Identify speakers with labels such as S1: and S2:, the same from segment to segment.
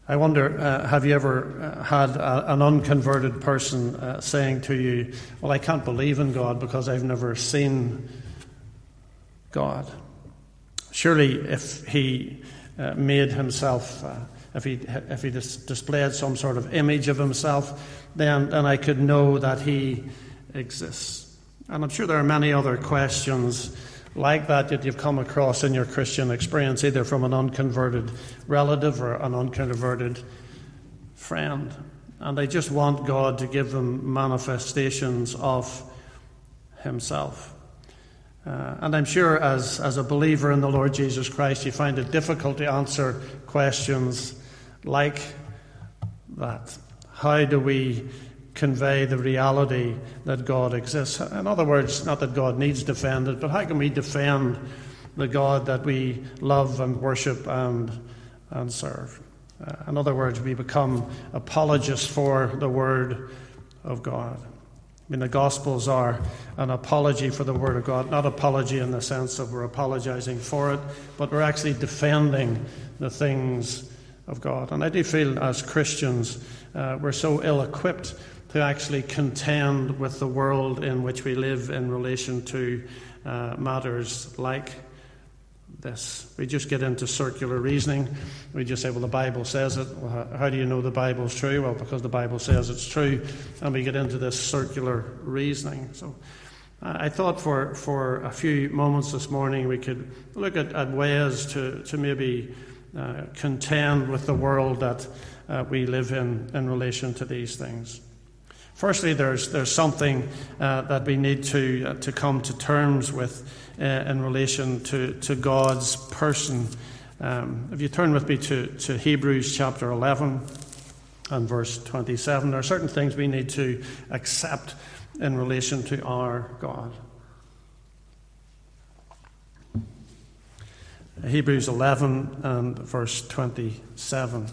S1: I wonder, have you ever had an unconverted person saying to you, well, I can't believe in God because I've never seen God? Surely if he made himself, if he displayed some sort of image of himself, then I could know that he exists. And I'm sure there are many other questions like that you've come across in your Christian experience, either from an unconverted relative or an unconverted friend. And they just want God to give them manifestations of himself. And I'm sure as a believer in the Lord Jesus Christ, you find it difficult to answer questions like that. How do we convey the reality that God exists? In other words, not that God needs defended, but how can we defend the God that we love and worship and serve? In other words, we become apologists for the Word of God. I mean, the Gospels are an apology for the Word of God, not apology in the sense of we're apologizing for it, but we're actually defending the things of God. And I do feel as Christians, we're so ill-equipped to actually contend with the world in which we live in relation to matters like this. We just get into circular reasoning. We just say, well, the Bible says it. Well, how do you know the Bible's true? Well, because the Bible says it's true. And we get into this circular reasoning. So I thought for a few moments this morning we could look at ways to maybe contend with the world that we live in relation to these things. Firstly, there's something that we need to come to terms with in relation to God's person. If you turn with me to Hebrews chapter 11 and verse 27, there are certain things we need to accept in relation to our God. Hebrews 11 and verse 27.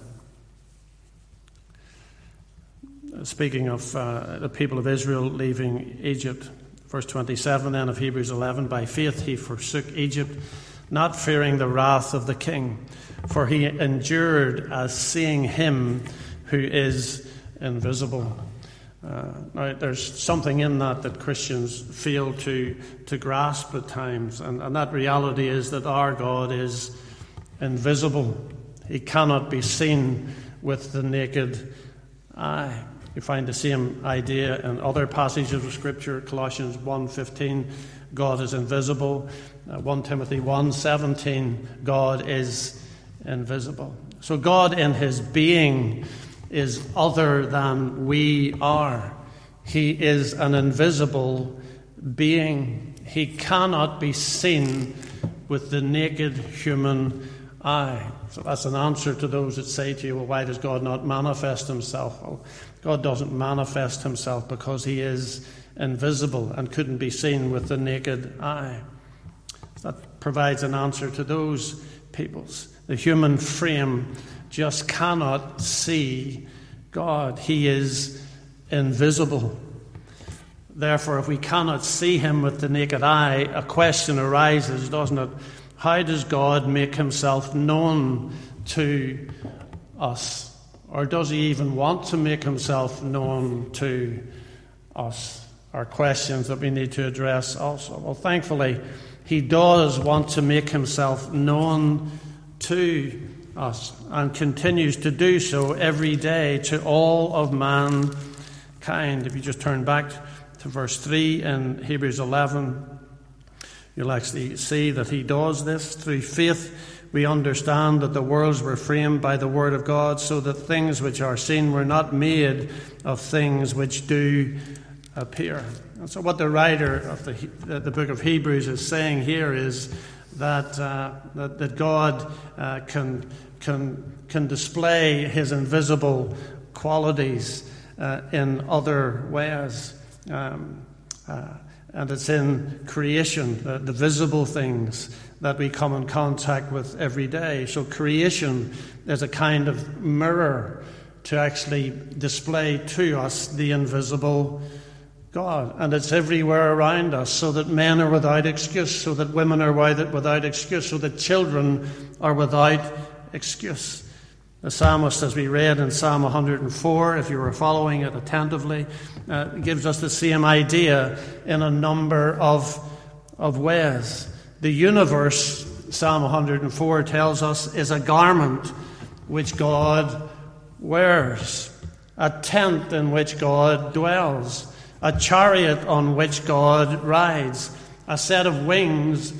S1: Speaking of the people of Israel leaving Egypt, verse 27 then of Hebrews 11, by faith he forsook Egypt, not fearing the wrath of the king, for he endured as seeing him who is invisible. Now, there's something in that Christians fail to grasp at times, and that reality is that our God is invisible. He cannot be seen with the naked eye. You find the same idea in other passages of Scripture. Colossians 1:15, God is invisible. 1 Timothy 1:17, God is invisible. So God in his being is other than we are. He is an invisible being. He cannot be seen with the naked human eye. So that's an answer to those that say to you, well, why does God not manifest himself? Well, God doesn't manifest himself because he is invisible and couldn't be seen with the naked eye. That provides an answer to those peoples. The human frame just cannot see God. He is invisible. Therefore, if we cannot see him with the naked eye, a question arises, doesn't it? How does God make himself known to us? Or does he even want to make himself known to us? Are questions that we need to address also. Well, thankfully, he does want to make himself known to us and continues to do so every day to all of mankind. If you just turn back to verse 3 in Hebrews 11, you'll actually see that he does this. Through faith we understand that the worlds were framed by the word of God, so that things which are seen were not made of things which do appear. And so what the writer of the book of Hebrews is saying here is that God can display his invisible qualities in other ways. And it's in creation, the visible things that we come in contact with every day. So creation is a kind of mirror to actually display to us the invisible God. And it's everywhere around us, so that men are without excuse, so that women are without excuse, so that children are without excuse. The psalmist, as we read in Psalm 104, if you were following it attentively, gives us the same idea in a number of ways. The universe, Psalm 104 tells us, is a garment which God wears, a tent in which God dwells, a chariot on which God rides, a set of wings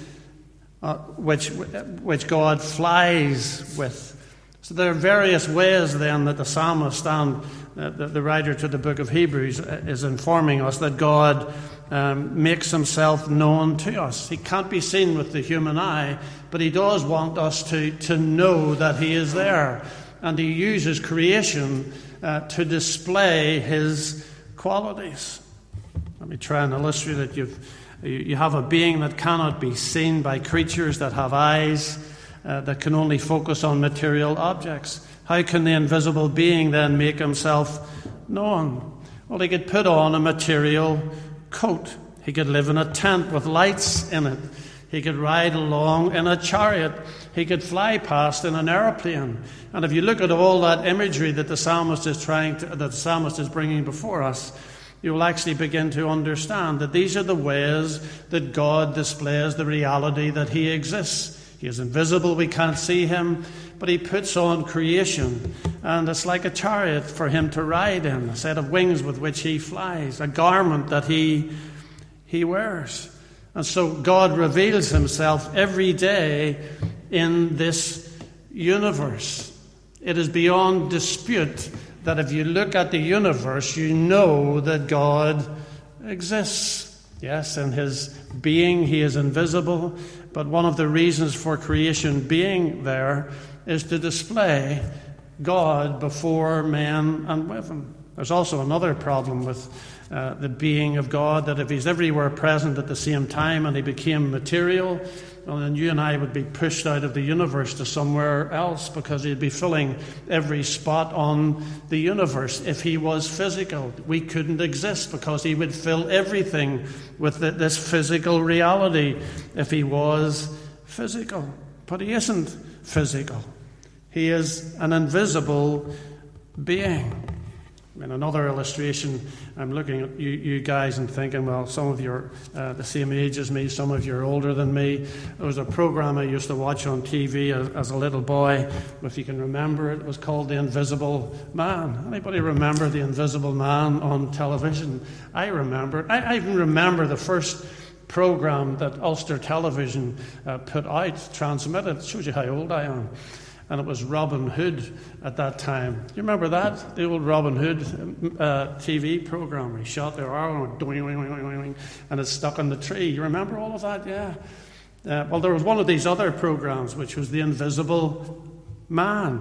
S1: which God flies with. So there are various ways then that the psalmist and the writer to the book of Hebrews is informing us that God makes himself known to us. He can't be seen with the human eye, but he does want us to know that he is there. And he uses creation to display his qualities. Let me try and illustrate it. You have a being that cannot be seen by creatures that have eyes, that can only focus on material objects. How can the invisible being then make himself known? Well, he could put on a material coat. He could live in a tent with lights in it. He could ride along in a chariot. He could fly past in an aeroplane. And if you look at all that imagery that the psalmist is bringing before us, you will actually begin to understand that these are the ways that God displays the reality that he exists. He is invisible, we can't see him, but he puts on creation, and it's like a chariot for him to ride in, a set of wings with which he flies, a garment that he wears. And so God reveals himself every day in this universe. It is beyond dispute that if you look at the universe, you know that God exists. Yes, in his being, he is invisible, but one of the reasons for creation being there is to display God before men and women. There's also another problem with the being of God, that if he's everywhere present at the same time and he became material, well, then you and I would be pushed out of the universe to somewhere else, because he'd be filling every spot on the universe. If he was physical, we couldn't exist, because he would fill everything with this physical reality if he was physical. But he isn't physical. He is an invisible being. In another illustration, I'm looking at you guys and thinking, well, some of you are the same age as me, some of you are older than me. There was a program I used to watch on TV as a little boy, if you can remember it was called The Invisible Man. Anybody remember The Invisible Man on television? I remember. I even remember the first program that Ulster Television put out, transmitted. It shows you how old I am. And it was Robin Hood at that time. You remember that? The old Robin Hood TV program where he shot their arm and it's stuck on the tree. You remember all of that? Yeah. Well, there was one of these other programs which was The Invisible Man.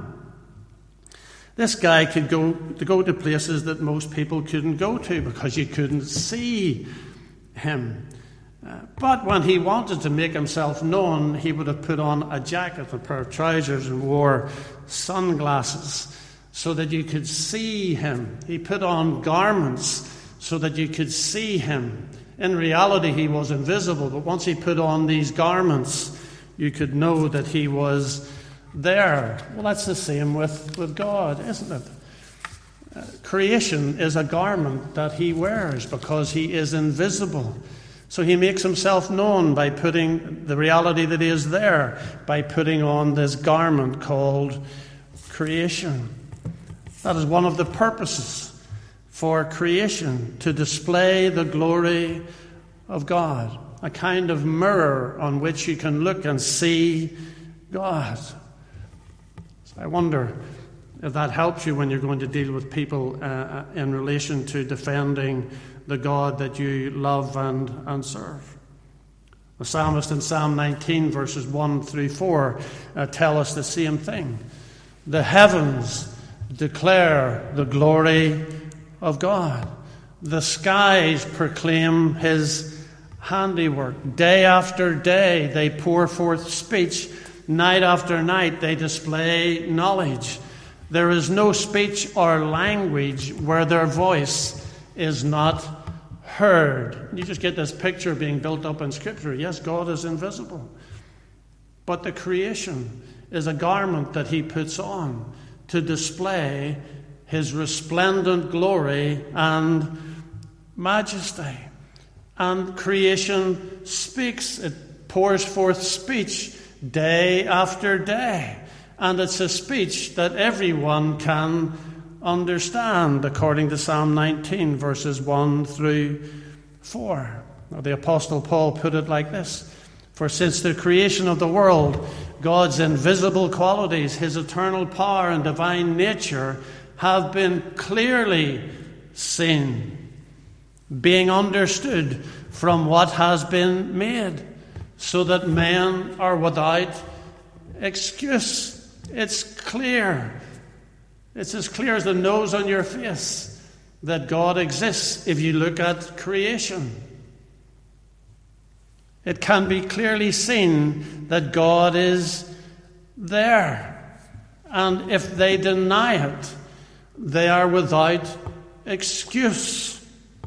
S1: This guy could go to places that most people couldn't go to because you couldn't see him. But when he wanted to make himself known, he would have put on a jacket, a pair of trousers, and wore sunglasses so that you could see him. He put on garments so that you could see him. In reality, he was invisible, but once he put on these garments, you could know that he was there. Well, that's the same with God, isn't it? Creation is a garment that he wears because he is invisible. So he makes himself known by putting the reality that he is there, by putting on this garment called creation. That is one of the purposes for creation, to display the glory of God, a kind of mirror on which you can look and see God. So I wonder if that helps you when you're going to deal with people in relation to defending the God that you love and serve. The psalmist in Psalm 19, verses 1 through 4, tell us the same thing. The heavens declare the glory of God. The skies proclaim his handiwork. Day after day they pour forth speech. Night after night they display knowledge. There is no speech or language where their voice is not heard. You just get this picture being built up in Scripture. Yes, God is invisible. But the creation is a garment that he puts on to display his resplendent glory and majesty. And creation speaks. It pours forth speech day after day. And it's a speech that everyone can understand, according to Psalm 19, verses 1 through 4. Now, the Apostle Paul put it like this: "For since the creation of the world, God's invisible qualities, his eternal power and divine nature, have been clearly seen, being understood from what has been made, so that men are without excuse." It's clear. It's as clear as the nose on your face that God exists if you look at creation. It can be clearly seen that God is there. And if they deny it, they are without excuse.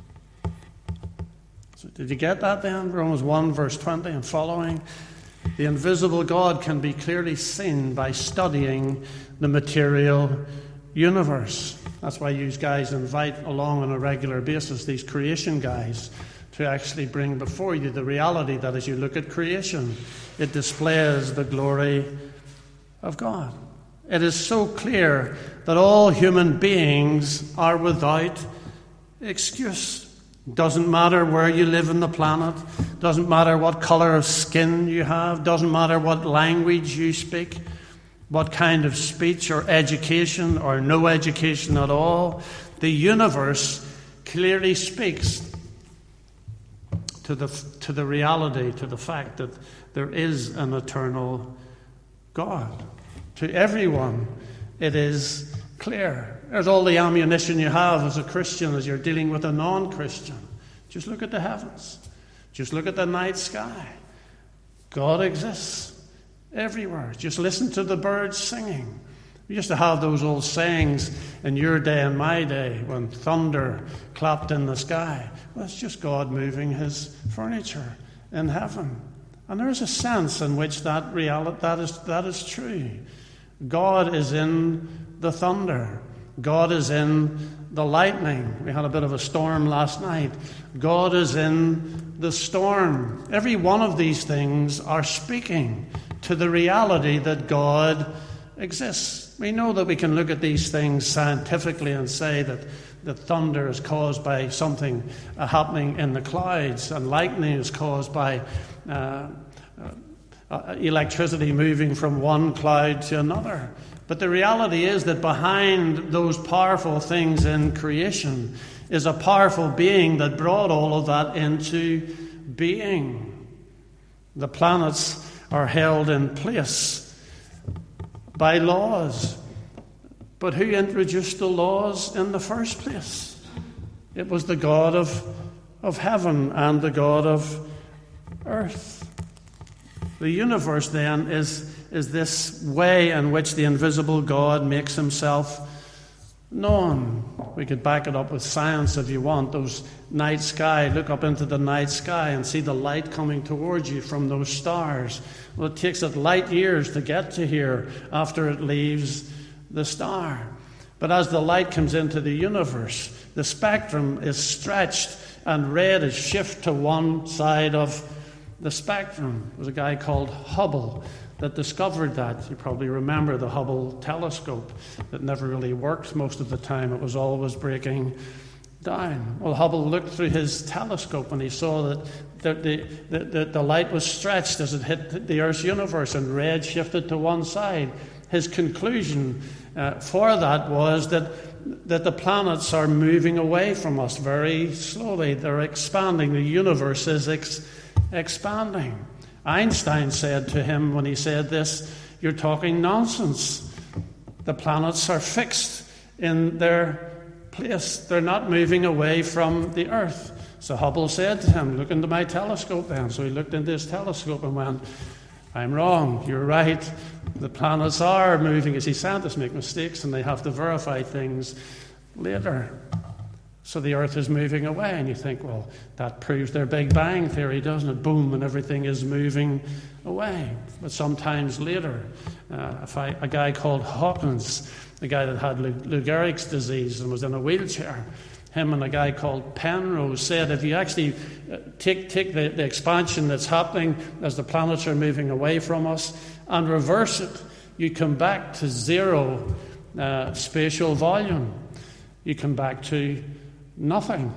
S1: So did you get that then? Romans 1, verse 20 and following. The invisible God can be clearly seen by studying the material universe. That's why you guys invite along on a regular basis these creation guys to actually bring before you the reality that as you look at creation, it displays the glory of God. It is so clear that all human beings are without excuse. Doesn't matter where you live on the planet, doesn't matter what colour of skin you have, doesn't matter what language you speak, what kind of speech or education or no education at all. The universe clearly speaks to the reality, to the fact that there is an eternal God. To everyone, it is clear. There's all the ammunition you have as a Christian as you're dealing with a non-Christian. Just look at the heavens. Just look at the night sky. God exists everywhere. Just listen to the birds singing. We used to have those old sayings in your day and my day when thunder clapped in the sky. Well, it's just God moving his furniture in heaven. And there is a sense in which that is true. God is in the thunder. God is in the lightning. We had a bit of a storm last night. God is in the storm. Every one of these things are speaking to the reality that God exists. We know that we can look at these things scientifically and say that the thunder is caused by something happening in the clouds, and lightning is caused by electricity moving from one cloud to another. But the reality is that behind those powerful things in creation is a powerful being that brought all of that into being. The planets are held in place by laws. But who introduced the laws in the first place? It was the God of heaven and the God of earth. The universe, then, is this way in which the invisible God makes himself known. We could back it up with science if you want. Those night sky, look up into the night sky and see the light coming towards you from those stars. Well, it takes it light years to get to here after it leaves the star. But as the light comes into the universe, the spectrum is stretched and red is shifted to one side of the spectrum. There was a guy called Hubble that discovered that. You probably remember the Hubble telescope that never really worked most of the time. It was always breaking down. Well, Hubble looked through his telescope and he saw that the light was stretched as it hit the Earth's universe and red shifted to one side. His conclusion for that was that the planets are moving away from us very slowly. They're expanding. The universe is expanding. Einstein said to him when he said this, "You're talking nonsense. The planets are fixed in their place. They're not moving away from the Earth." So Hubble said to him, "Look into my telescope then." So he looked into his telescope and went, "I'm wrong. You're right. The planets are moving." You see, scientists make mistakes and they have to verify things later. So the earth is moving away, and you think, well, that proves their Big Bang theory, doesn't it? Boom, and everything is moving away. But sometimes later, a guy called Hawkins, the guy that had Lou Gehrig's disease and was in a wheelchair, him and a guy called Penrose said, if you actually take the expansion that's happening as the planets are moving away from us and reverse it, you come back to zero spatial volume. You come back to nothing.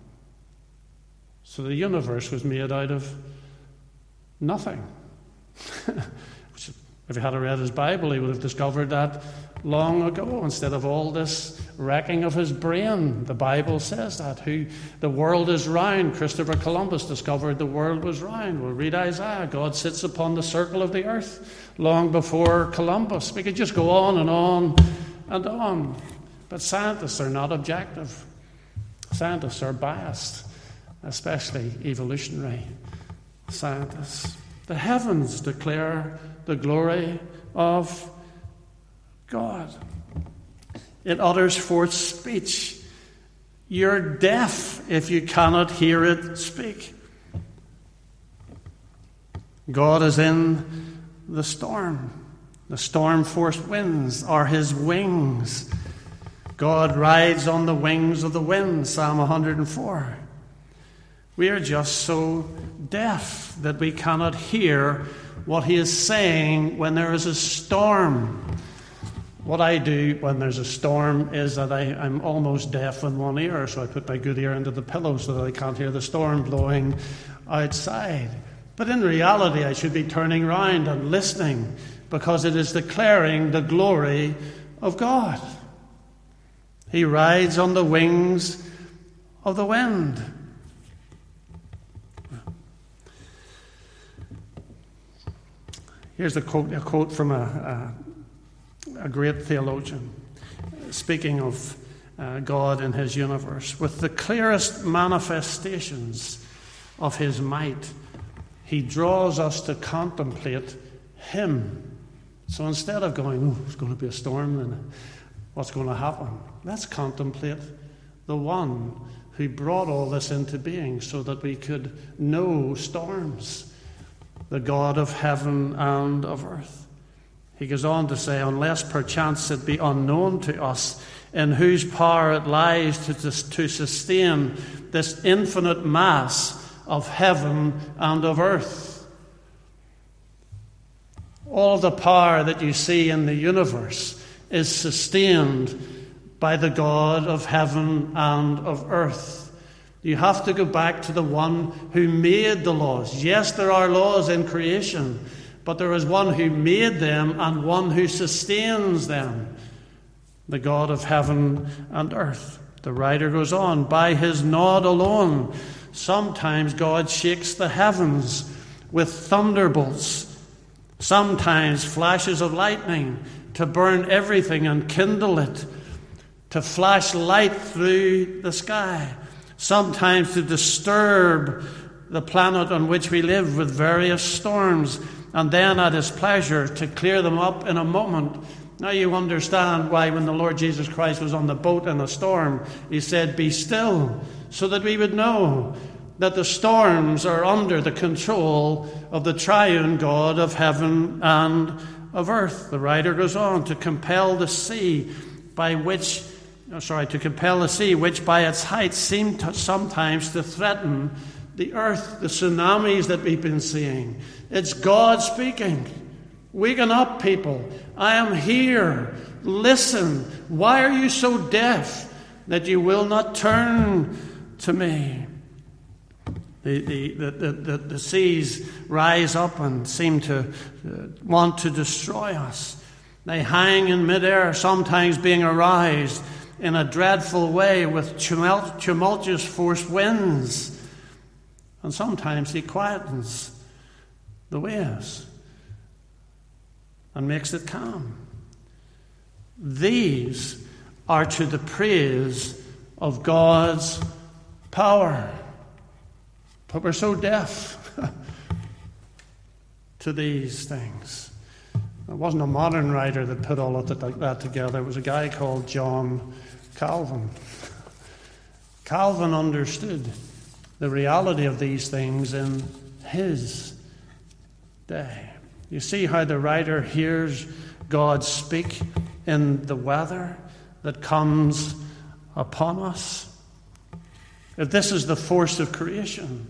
S1: So the universe was made out of nothing. If he had read his Bible, he would have discovered that long ago, instead of all this wrecking of his brain. The Bible says that. The world is round. Christopher Columbus discovered the world was round. We'll read Isaiah. God sits upon the circle of the earth long before Columbus. We could just go on and on and on. But scientists are not objective. Scientists are biased, especially evolutionary scientists. The heavens declare the glory of God. It utters forth speech. You're deaf if you cannot hear it speak. God is in the storm. The storm-forced winds are his wings. God rides on the wings of the wind, Psalm 104. We are just so deaf that we cannot hear what he is saying when there is a storm. What I do when there's a storm is that I'm almost deaf in one ear, so I put my good ear into the pillow so that I can't hear the storm blowing outside. But in reality, I should be turning round and listening, because it is declaring the glory of God. He rides on the wings of the wind. Here's a quote from a great theologian, speaking of God and his universe. With the clearest manifestations of his might, he draws us to contemplate him. So instead of going, it's going to be a storm, and what's going to happen? Let's contemplate the one who brought all this into being so that we could know storms, the God of heaven and of earth. He goes on to say, unless perchance it be unknown to us in whose power it lies to sustain this infinite mass of heaven and of earth. All the power that you see in the universe is sustained by the God of heaven and of earth. You have to go back to the one who made the laws. Yes, there are laws in creation, but there is one who made them and one who sustains them, the God of heaven and earth. The writer goes on, by his nod alone, sometimes God shakes the heavens with thunderbolts, sometimes flashes of lightning to burn everything and kindle it, to flash light through the sky, sometimes to disturb the planet on which we live with various storms, and then at his pleasure to clear them up in a moment. Now you understand why when the Lord Jesus Christ was on the boat in a storm, he said, be still, so that we would know that the storms are under the control of the triune God of heaven and of earth. The writer goes on to compel the sea which by its height seemed sometimes to threaten the earth, the tsunamis that we've been seeing. It's God speaking. Waken up, people. I am here. Listen. Why are you so deaf that you will not turn to me? The seas rise up and seem to want to destroy us. They hang in midair, sometimes being aroused in a dreadful way with tumultuous force winds. And sometimes he quietens the waves and makes it calm. These are to the praise of God's power. But we're so deaf to these things. It wasn't a modern writer that put all of that together. It was a guy called John Calvin. Calvin understood the reality of these things in his day. You see how the writer hears God speak in the weather that comes upon us? If this is the force of creation,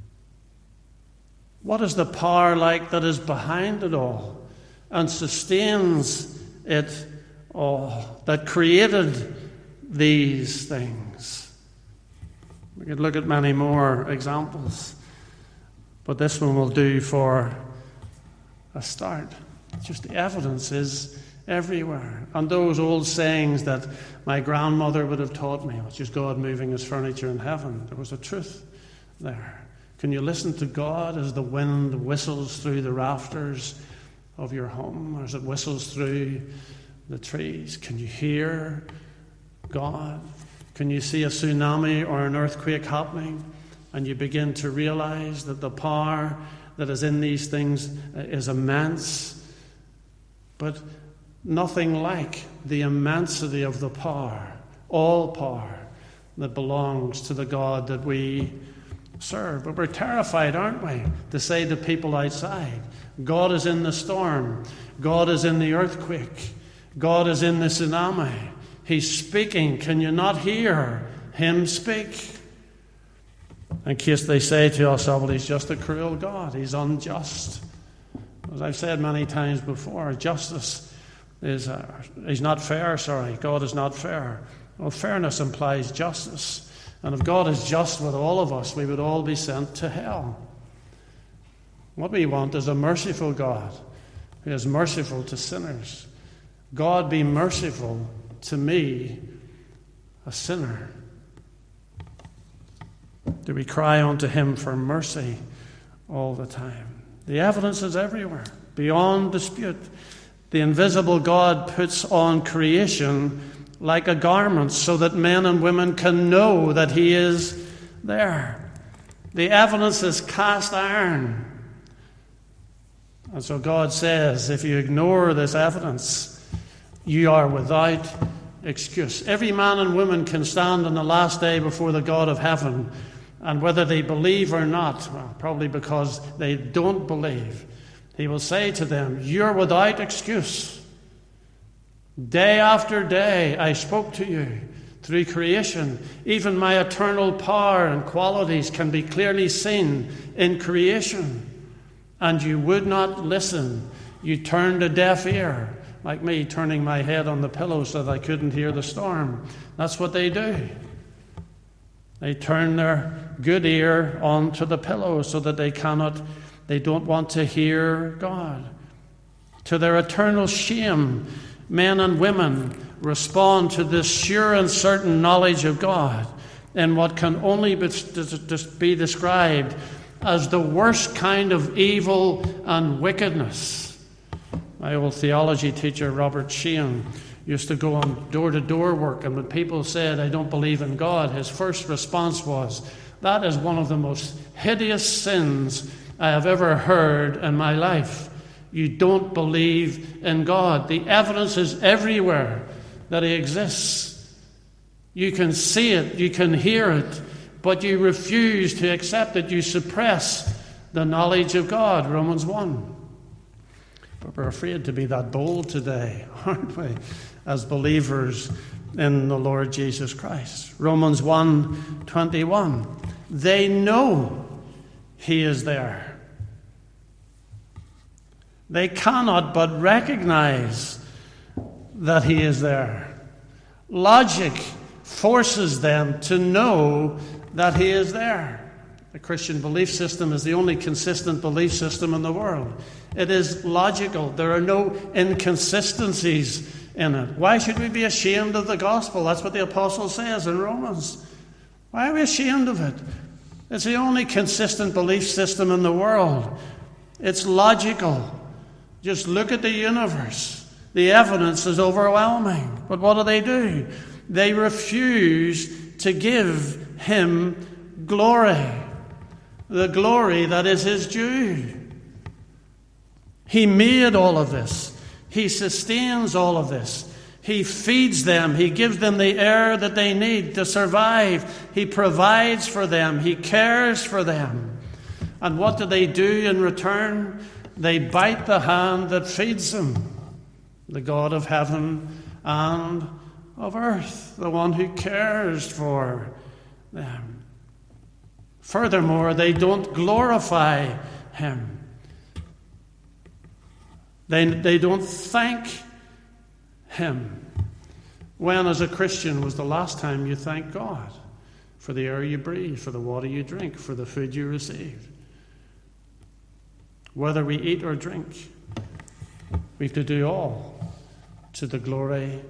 S1: what is the power like that is behind it all and sustains it all, that created these things? We could look at many more examples, but this one will do for a start. Just the evidence is everywhere. And those old sayings that my grandmother would have taught me, which is God moving his furniture in heaven, there was a truth there. Can you listen to God as the wind whistles through the rafters of your home, or as it whistles through the trees? Can you hear God? Can you see a tsunami or an earthquake happening, and you begin to realize that the power that is in these things is immense, but nothing like the immensity of the power, all power, that belongs to the God that we serve. But we're terrified, aren't we, to say to people outside, God is in the storm, God is in the earthquake, God is in the tsunami. He's speaking. Can you not hear him speak? In case they say to us, oh, well, he's just a cruel God, he's unjust. As I've said many times before, justice is he's not fair, God is not fair. Well, fairness implies justice. And if God is just with all of us, we would all be sent to hell. What we want is a merciful God who is merciful to sinners. God, be merciful to me, a sinner. Do we cry unto him for mercy all the time? The evidence is everywhere, beyond dispute. The invisible God puts on creation like a garment so that men and women can know that he is there. The evidence is cast iron. And so God says, if you ignore this evidence, you are without excuse. Every man and woman can stand on the last day before the God of heaven, and whether they believe or not, well, probably because they don't believe, he will say to them, you're without excuse. Day after day I spoke to you through creation. Even my eternal power and qualities can be clearly seen in creation. And you would not listen. You turned a deaf ear, like me turning my head on the pillow so that I couldn't hear the storm. That's what they do. They turn their good ear onto the pillow so that they don't want to hear God. To their eternal shame, men and women respond to this sure and certain knowledge of God in what can only be described as the worst kind of evil and wickedness. My old theology teacher, Robert Sheehan, used to go on door-to-door work, and when people said, I don't believe in God, his first response was, that is one of the most hideous sins I have ever heard in my life. You don't believe in God. The evidence is everywhere that he exists. You can see it, you can hear it, but you refuse to accept it. You suppress the knowledge of God, Romans 1. But we're afraid to be that bold today, aren't we, as believers in the Lord Jesus Christ. Romans 1:21. They know he is there. They cannot but recognize that he is there. Logic forces them to know that he is there. The Christian belief system is the only consistent belief system in the world. It is logical. There are no inconsistencies in it. Why should we be ashamed of the gospel? That's what the apostle says in Romans. Why are we ashamed of it? It's the only consistent belief system in the world. It's logical. Just look at the universe. The evidence is overwhelming. But what do? They refuse to give him glory. The glory that is his due. He made all of this. He sustains all of this. He feeds them. He gives them the air that they need to survive. He provides for them. He cares for them. And what do they do in return? They bite the hand that feeds them, the God of heaven and of earth, the one who cares for them. Furthermore, they don't glorify him. They don't thank him. When, as a Christian, was the last time you thanked God for the air you breathe, for the water you drink, for the food you receive? Whether we eat or drink, we have to do all to the glory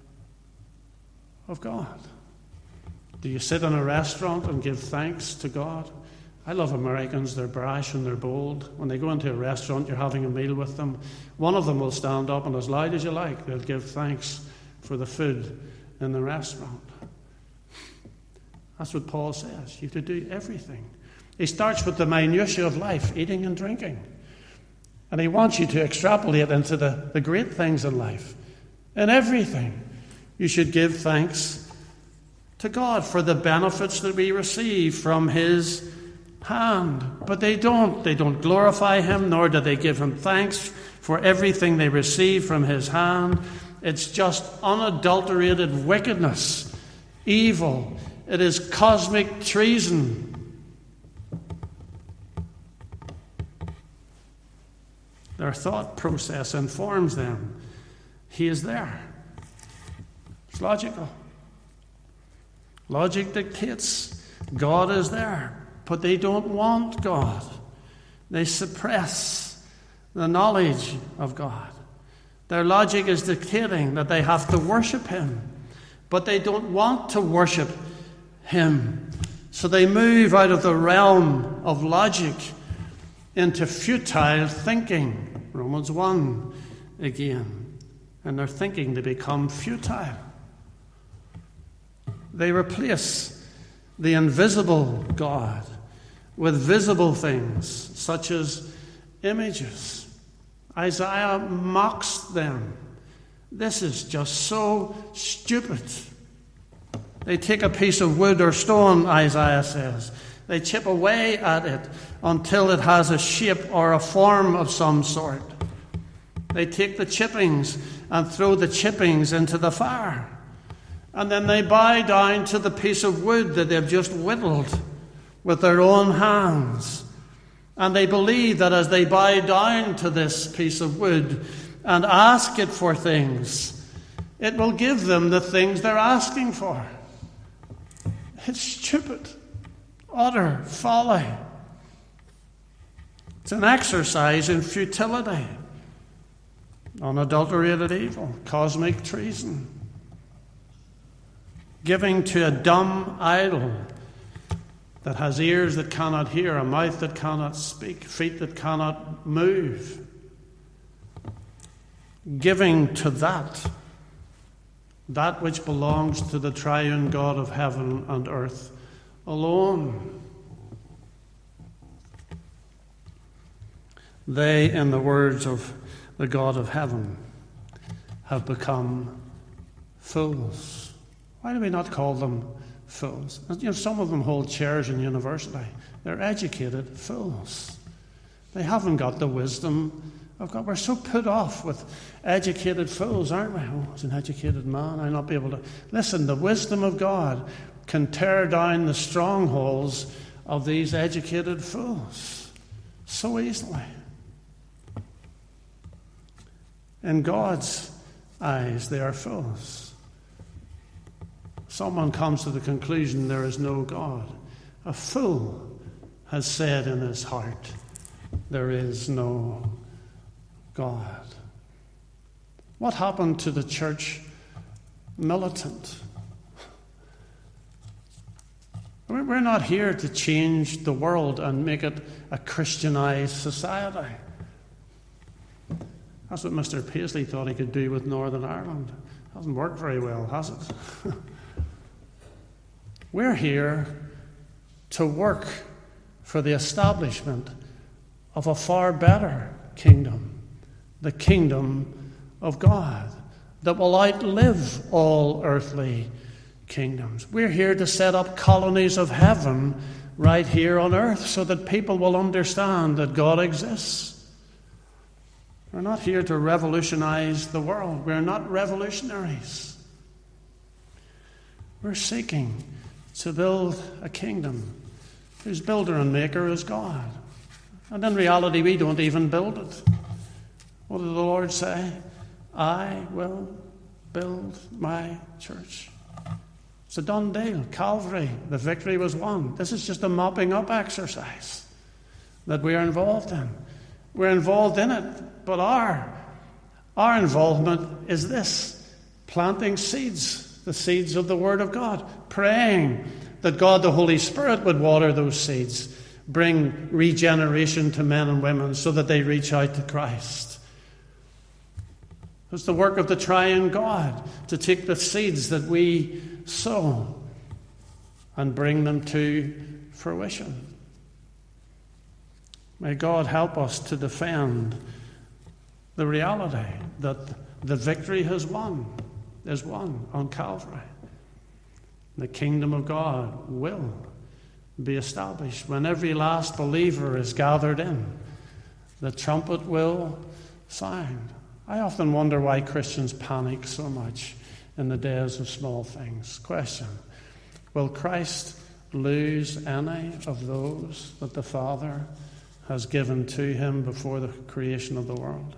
S1: of God. Do you sit in a restaurant and give thanks to God? I love Americans. They're brash and they're bold. When they go into a restaurant, you're having a meal with them, one of them will stand up and as loud as you like, they'll give thanks for the food in the restaurant. That's what Paul says. You have to do everything. He starts with the minutiae of life, eating and drinking. And he wants you to extrapolate into the great things in life. In everything, you should give thanks to God for the benefits that we receive from his hand. But they don't. They don't glorify him, nor do they give him thanks for everything they receive from his hand. It's just unadulterated wickedness, evil. It is cosmic treason. Their thought process informs them. He is there. It's logical. Logic dictates God is there. But they don't want God. They suppress the knowledge of God. Their logic is dictating that they have to worship him. But they don't want to worship him. So they move out of the realm of logic into futile thinking. Romans 1 again. And their thinking, they become futile. They replace the invisible God with visible things, such as images. Isaiah mocks them. This is just so stupid. They take a piece of wood or stone, Isaiah says. They chip away at it until it has a shape or a form of some sort. They take the chippings and throw the chippings into the fire. And then they bow down to the piece of wood that they've just whittled with their own hands. And they believe that as they bow down to this piece of wood and ask it for things, it will give them the things they're asking for. It's stupid, utter folly. It's an exercise in futility, unadulterated evil, cosmic treason. Giving to a dumb idol that has ears that cannot hear, a mouth that cannot speak, feet that cannot move. Giving to that which belongs to the triune God of heaven and earth alone. They, in the words of the God of heaven, have become fools. Why do we not call them fools? You know, some of them hold chairs in university. They're educated fools. They haven't got the wisdom of God. We're so put off with educated fools, aren't we? Oh, as an educated man, I'll not be able to... Listen, the wisdom of God can tear down the strongholds of these educated fools so easily. In God's eyes, they are fools. Someone comes to the conclusion there is no God. A fool has said in his heart, there is no God. What happened to the church militant? We're not here to change the world and make it a Christianized society. That's what Mr. Paisley thought he could do with Northern Ireland. Hasn't worked very well, has it? We're here to work for the establishment of a far better kingdom, the kingdom of God. that will outlive all earthly kingdoms. We're here to set up colonies of heaven right here on earth so that people will understand that God exists. We're not here to revolutionize the world. We're not revolutionaries. We're seeking to build a kingdom whose builder and maker is God. And in reality, we don't even build it. What did the Lord say? I will build my church. It's a done deal. Calvary, the victory was won. This is just a mopping up exercise that we are involved in. We're involved in it, but our involvement is this: planting seeds, the seeds of the Word of God, praying that God the Holy Spirit would water those seeds, bring regeneration to men and women so that they reach out to Christ. It's the work of the triune God to take the seeds that we sow and bring them to fruition. May God help us to defend the reality that the victory is won on Calvary. The kingdom of God will be established when every last believer is gathered in. The trumpet will sound. I often wonder why Christians panic so much in the days of small things. Question: will Christ lose any of those that the Father has given to him before the creation of the world?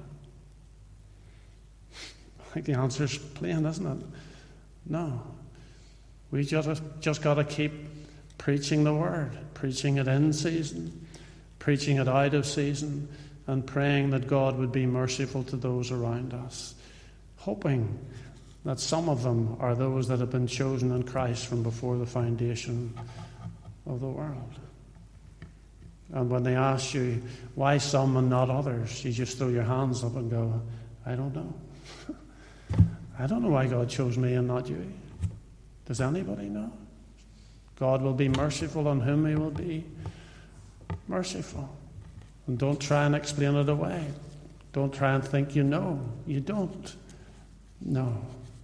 S1: I think the answer is plain, isn't it? No. We just got to keep preaching the word, preaching it in season, preaching it out of season, and praying that God would be merciful to those around us, hoping that some of them are those that have been chosen in Christ from before the foundation of the world. And when they ask you, why some and not others, you just throw your hands up and go, I don't know. I don't know why God chose me and not you. Does anybody know? God will be merciful on whom he will be merciful. And don't try and explain it away. Don't try and think you know. You don't know.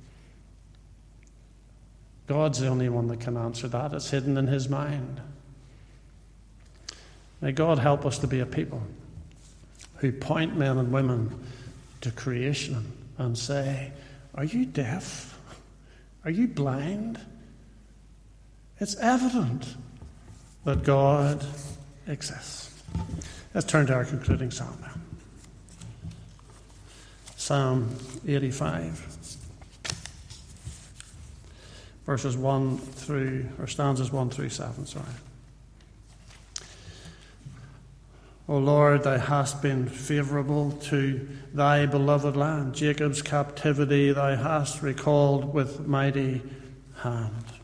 S1: God's the only one that can answer that. It's hidden in his mind. May God help us to be a people who point men and women to creation and say, are you deaf? Are you blind? It's evident that God exists. Let's turn to our concluding psalm now. Psalm 85. Stanzas 1 through 7, sorry. O Lord, thou hast been favourable to thy beloved land. Jacob's captivity thou hast recalled with mighty hand.